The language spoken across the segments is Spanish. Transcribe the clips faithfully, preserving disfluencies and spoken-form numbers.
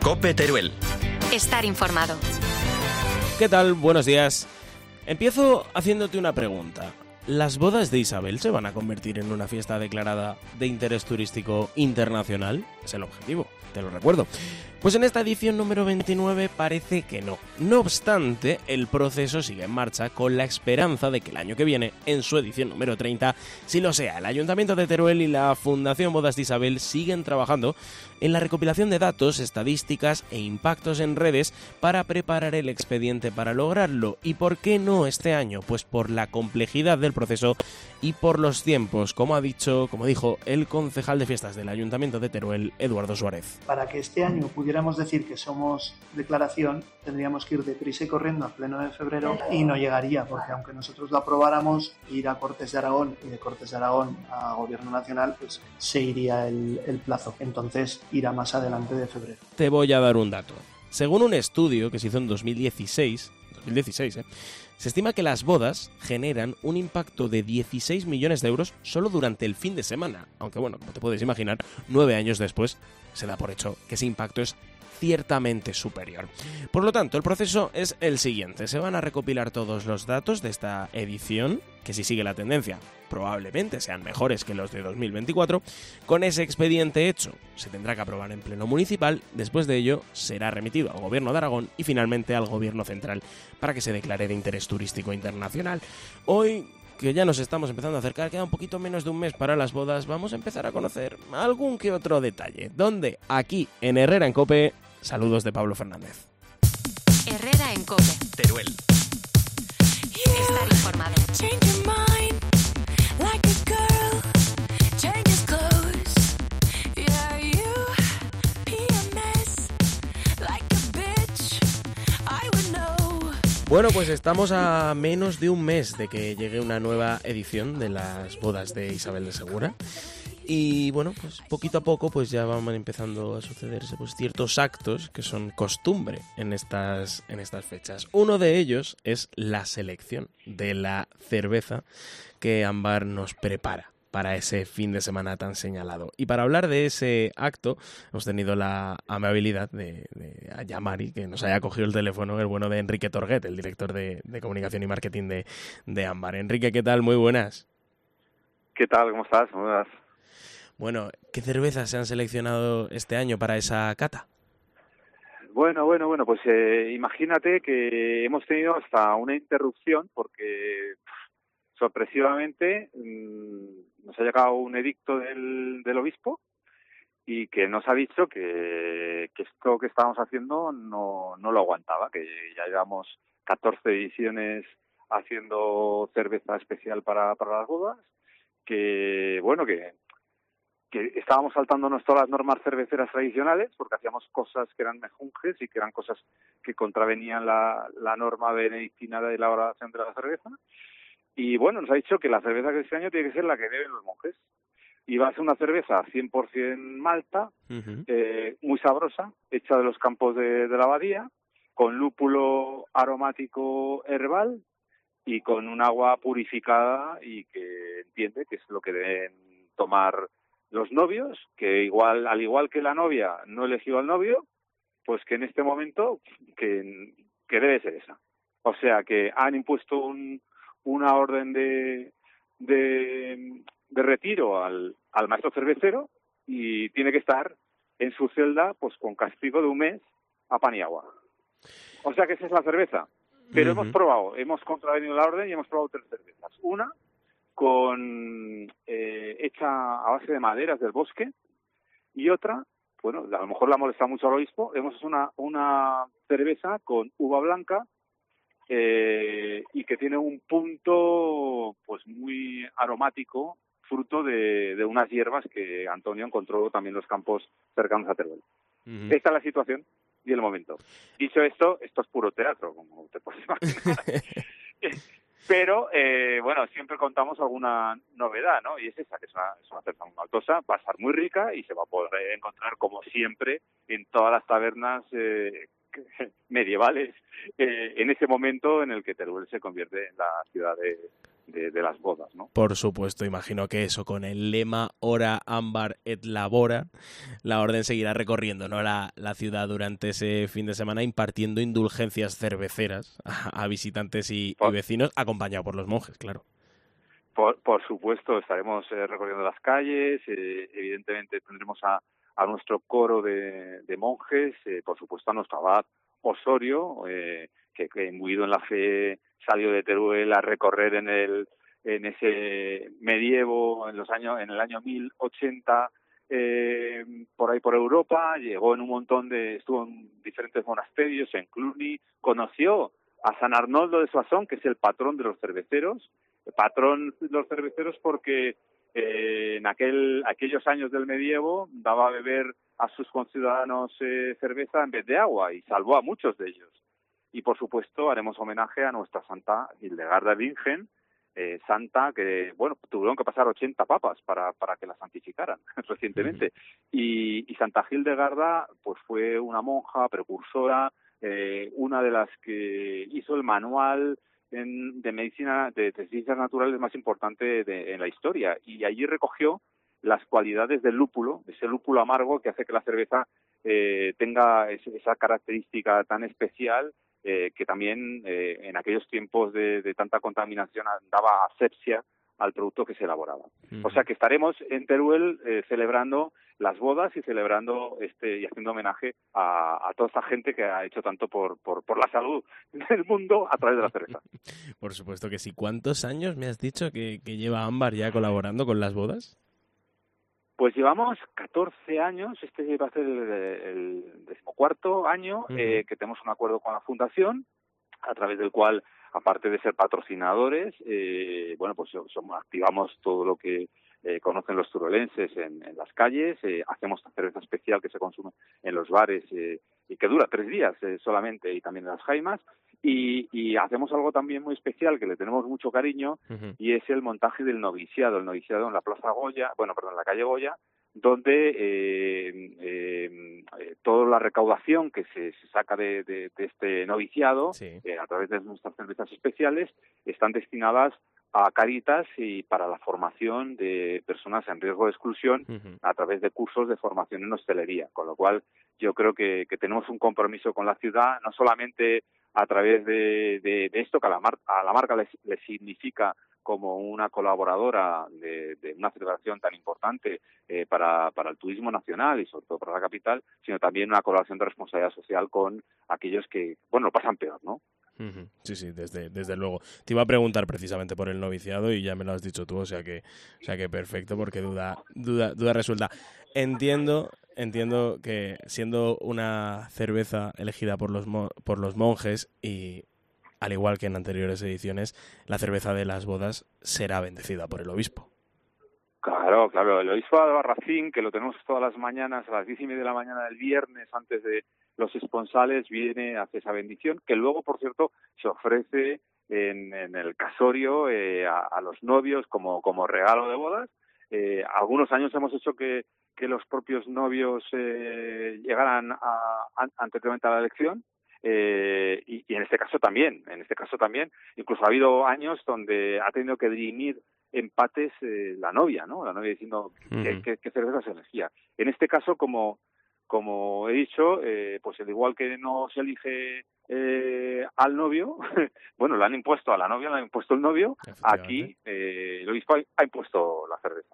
COPE Teruel. Estar informado. ¿Qué tal? Buenos días. Empiezo haciéndote una pregunta. ¿Las bodas de Isabel se van a convertir en una fiesta declarada de interés turístico internacional? Es el objetivo, te lo recuerdo. Pues en esta edición número veintinueve parece que no. No obstante, el proceso sigue en marcha con la esperanza de que el año que viene, en su edición número treinta, sí lo sea. El Ayuntamiento de Teruel y la Fundación Bodas de Isabel siguen trabajando en la recopilación de datos, estadísticas e impactos en redes para preparar el expediente para lograrlo. ¿Y por qué no este año? Pues por la complejidad del proceso y por los tiempos, como ha dicho, como dijo el concejal de fiestas del Ayuntamiento de Teruel, Eduardo Suárez. Para que este año pudiéramos decir que somos declaración, tendríamos que ir deprisa y corriendo a pleno de febrero y no llegaría, porque aunque nosotros lo aprobáramos, ir a Cortes de Aragón y de Cortes de Aragón a Gobierno Nacional, pues se iría el, el plazo. Entonces irá más adelante de febrero. Te voy a dar un dato. Según un estudio que se hizo en dos mil dieciséis, dos mil dieciséis, ¿eh? se estima que las bodas generan un impacto de dieciséis millones de euros solo durante el fin de semana. Aunque bueno, como te puedes imaginar, nueve años después se da por hecho que ese impacto es ciertamente superior. Por lo tanto, el proceso es el siguiente. Se van a recopilar todos los datos de esta edición, que si sigue la tendencia probablemente sean mejores que los de dos mil veinticuatro. Con ese expediente hecho, se tendrá que aprobar en pleno municipal. Después de ello, será remitido al Gobierno de Aragón y finalmente al Gobierno central para que se declare de interés turístico internacional. Hoy, que ya nos estamos empezando a acercar, queda un poquito menos de un mes para las bodas, vamos a empezar a conocer algún que otro detalle. ¿Dónde? Aquí, en Herrera en COPE. Saludos de Pablo Fernández. Herrera en COPE. Teruel. Estar informado. Bueno, pues estamos a menos de un mes de que llegue una nueva edición de las bodas de Isabel de Segura. Y bueno, pues poquito a poco pues ya van empezando a sucederse pues ciertos actos que son costumbre en estas, en estas fechas. Uno de ellos es la selección de la cerveza que Ámbar nos prepara para ese fin de semana tan señalado. Y para hablar de ese acto, hemos tenido la amabilidad de, de llamar y que nos haya cogido el teléfono el bueno de Enrique Torguet, el director de, de comunicación y marketing de, de Ámbar. Enrique, ¿qué tal? Muy buenas. ¿Qué tal? ¿Cómo estás? Muy buenas. Bueno, ¿qué cervezas se han seleccionado este año para esa cata? Bueno, bueno, bueno, pues eh, imagínate que hemos tenido hasta una interrupción porque pff, sorpresivamente mmm, nos ha llegado un edicto del, del obispo y que nos ha dicho que, que esto que estábamos haciendo no, no lo aguantaba, que ya llevamos catorce ediciones haciendo cerveza especial para, para las bodas, que bueno, que que estábamos saltándonos todas las normas cerveceras tradicionales porque hacíamos cosas que eran mejunjes y que eran cosas que contravenían la, la norma benedictina de la elaboración de la cerveza. Y bueno, nos ha dicho que la cerveza que este año tiene que ser la que beben los monjes. Y va a ser una cerveza cien por ciento malta, uh-huh. eh, muy sabrosa, hecha de los campos de, de la abadía, con lúpulo aromático herbal y con un agua purificada y que entiende que es lo que deben tomar los novios, que igual al igual que la novia no eligió al novio, pues que en este momento que, que debe ser esa. O sea que han impuesto un, una orden de, de, de retiro al, al maestro cervecero y tiene que estar en su celda pues con castigo de un mes a pan y agua. O sea que esa es la cerveza. Pero uh-huh. hemos probado, hemos contravenido la orden y hemos probado tres cervezas. Una con eh, hecha a base de maderas del bosque y otra, bueno, a lo mejor la molesta mucho al obispo, hemos hecho una, una cerveza con uva blanca eh, y que tiene un punto pues muy aromático, fruto de, de unas hierbas que Antonio encontró también en los campos cercanos a Teruel. Uh-huh. Esta es la situación y el momento. Dicho esto, esto es puro teatro, como te puedes imaginar. Pero, eh, bueno, siempre contamos alguna novedad, ¿no? Y es esa, que es una, es una cerveza muy maltosa, va a estar muy rica y se va a poder encontrar, como siempre, en todas las tabernas eh, medievales, eh, en ese momento en el que Teruel se convierte en la ciudad de, de, de las bodas, ¿no? Por supuesto, imagino que eso, con el lema Hora Ámbar et Labora, la orden seguirá recorriendo, ¿no?, la, la ciudad durante ese fin de semana, impartiendo indulgencias cerveceras a, a visitantes y, por, y vecinos, acompañado por los monjes, claro. Por, por supuesto, estaremos eh, recorriendo las calles, eh, evidentemente tendremos a, a nuestro coro de, de monjes, eh, por supuesto a nuestro abad Osorio, eh, que, que imbuido en la fe salió de Teruel a recorrer en el en ese medievo en los años en el año mil ochenta eh, por ahí por Europa, llegó en un montón de estuvo en diferentes monasterios, en Cluny, conoció a San Arnoldo de Soissons, que es el patrón de los cerveceros, el patrón de los cerveceros porque eh, en aquel aquellos años del medievo daba a beber a sus conciudadanos eh, cerveza en vez de agua y salvó a muchos de ellos. Y, por supuesto, haremos homenaje a nuestra Santa Hildegarda Bingen, eh, santa que, bueno, tuvieron que pasar ochenta papas para, para que la santificaran recientemente. Y, y Santa Hildegarda, pues fue una monja precursora, eh, una de las que hizo el manual en, de medicina, de, de ciencias naturales más importante de, en la historia. Y allí recogió las cualidades del lúpulo, ese lúpulo amargo que hace que la cerveza eh, tenga esa característica tan especial, eh, que también eh, en aquellos tiempos de, de tanta contaminación daba asepsia al producto que se elaboraba. Uh-huh. O sea que estaremos en Teruel eh, celebrando las bodas y celebrando este y haciendo homenaje a, a toda esta gente que ha hecho tanto por, por, por la salud del mundo a través de la cerveza. Por supuesto que sí. ¿Cuántos años me has dicho que, que lleva Ámbar ya colaborando con las bodas? Pues llevamos catorce años, este va a ser el, el decimocuarto año, uh-huh. eh, que tenemos un acuerdo con la Fundación, a través del cual, aparte de ser patrocinadores, eh, bueno, pues somos, activamos todo lo que eh, conocen los turolenses en, en las calles, eh, hacemos esta cerveza especial que se consume en los bares eh, y que dura tres días eh, solamente, y también en las jaimas, y, y hacemos algo también muy especial que le tenemos mucho cariño, uh-huh. y es el montaje del noviciado, el noviciado en la Plaza Goya, bueno, perdón, en la calle Goya, donde eh, eh, eh, toda la recaudación que se, se saca de, de, de este noviciado, sí. eh, a través de nuestras cervezas especiales, están destinadas a Cáritas y para la formación de personas en riesgo de exclusión, uh-huh. a través de cursos de formación en hostelería, con lo cual yo creo que, que tenemos un compromiso con la ciudad, no solamente a través de, de, de esto que a la, mar, a la marca le, le significa como una colaboradora de, de una celebración tan importante eh, para, para el turismo nacional y sobre todo para la capital, sino también una colaboración de responsabilidad social con aquellos que, bueno, lo pasan peor, ¿no? Uh-huh. Sí, sí, desde, desde luego. Te iba a preguntar precisamente por el noviciado y ya me lo has dicho tú, o sea que, o sea que perfecto, porque duda, duda, duda resulta. Entiendo, entiendo que siendo una cerveza elegida por los mo- por los monjes y al igual que en anteriores ediciones, la cerveza de las bodas será bendecida por el obispo. Claro, claro, el obispo de Albarracín, que lo tenemos todas las mañanas a las diez y media de la mañana del viernes antes de los esponsales, viene, hace esa bendición, que luego, por cierto, se ofrece en, en el casorio eh, a, a los novios como, como regalo de bodas. Eh, algunos años hemos hecho que, que los propios novios eh, llegaran a, a, anteriormente a la elección. Eh, y, y en este caso también, en este caso también, incluso ha habido años donde ha tenido que dirimir empates eh, la novia, ¿no? La novia diciendo uh-huh. qué, qué, qué cerveza se elegía. En este caso, como como he dicho, eh, pues al igual que no se elige eh, al novio, bueno, le han impuesto a la novia, le han impuesto el novio, aquí eh, el obispo ha impuesto la cerveza.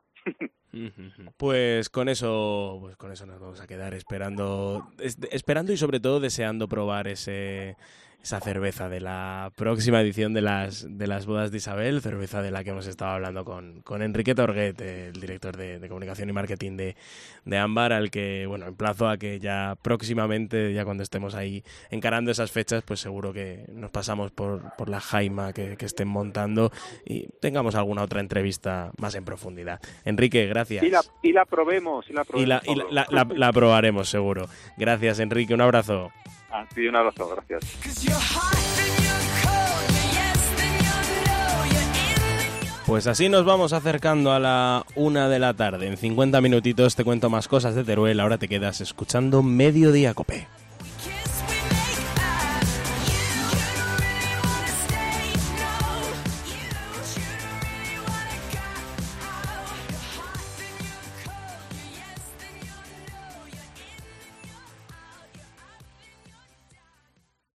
Pues con eso, pues con eso nos vamos a quedar esperando, es, esperando y sobre todo deseando probar ese esa cerveza de la próxima edición de las de las bodas de Isabel, cerveza de la que hemos estado hablando con, con Enrique Torguet, el director de, de comunicación y marketing de, de Ámbar, al que, bueno, emplazo a que ya próximamente, ya cuando estemos ahí encarando esas fechas, pues seguro que nos pasamos por, por la jaima que, que estén montando y tengamos alguna otra entrevista más en profundidad. Enrique, gracias. Y la, y la probemos. Y la, probemos y la, y la, la, la, la probaremos, seguro. Gracias, Enrique. Un abrazo. Ah, sí, un abrazo. Gracias. Pues así nos vamos acercando a la una de la tarde. En cincuenta minutitos te cuento más cosas de Teruel. Ahora te quedas escuchando Mediodía Cope.